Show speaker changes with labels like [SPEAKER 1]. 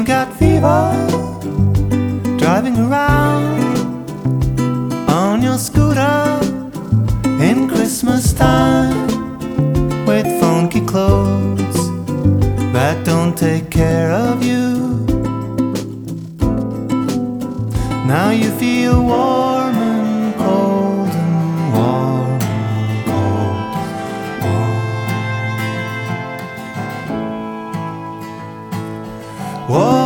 [SPEAKER 1] Got fever, driving around on your scooter in Christmas time with funky clothes that don't take care of you. Now you feel warm and cold and warm and cold, warm. Whoa.